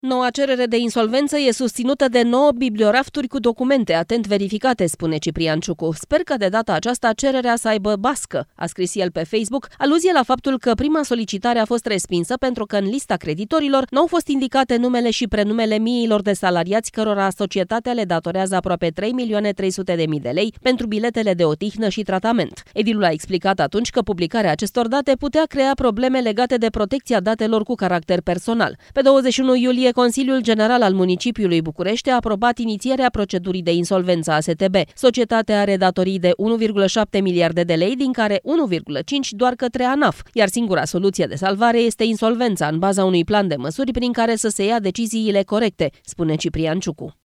Noua cerere de insolvență e susținută de 9 bibliorafturi cu documente atent verificate, spune Ciprian Ciucu. Sper că de data aceasta cererea să aibă bască, a scris el pe Facebook, aluzie la faptul că prima solicitare a fost respinsă pentru că în lista creditorilor nu au fost indicate numele și prenumele miilor de salariați cărora societatea le datorează aproape 3.300.000 de lei pentru biletele de odihnă și tratament. Edilul a explicat atunci că publicarea acestor date putea crea probleme legate de protecția datelor cu caracter personal. Pe 21 iulie, Consiliul General al Municipiului București a aprobat inițierea procedurii de insolvență a STB. Societatea are datorii de 1,7 miliarde de lei, din care 1,5 doar către ANAF, iar singura soluție de salvare este insolvența în baza unui plan de măsuri prin care să se ia deciziile corecte, spune Ciprian Ciucu.